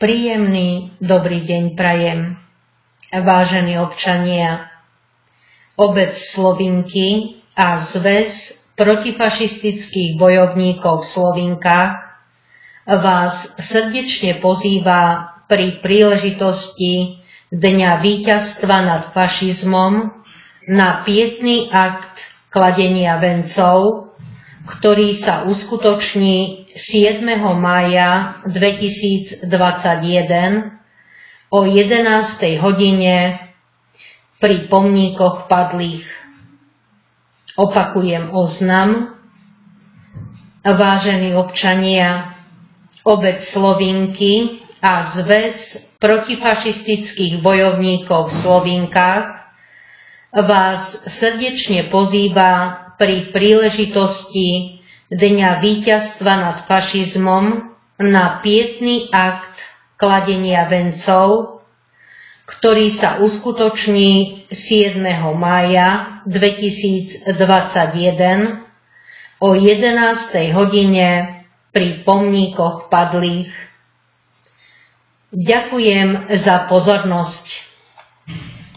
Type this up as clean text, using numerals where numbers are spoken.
Príjemný dobrý deň prajem, vážení občania. Obec Slovinky a Zväz protifašistických bojovníkov v Slovinkách vás srdečne pozýva pri príležitosti Dňa víťazstva nad fašizmom na pietný akt kladenia vencov, ktorý sa uskutoční 7. mája 2021 o 11. hodine pri pomníkoch padlých. Opakujem oznam. Vážení občania, Obec Slovinky a Zväz protifašistických bojovníkov v Slovinkách vás srdečne pozýva pri príležitosti Dňa víťazstva nad fašizmom na pietný akt kladenia vencov, ktorý sa uskutoční 7. mája 2021 o 11. hodine pri pomníkoch padlých. Ďakujem za pozornosť.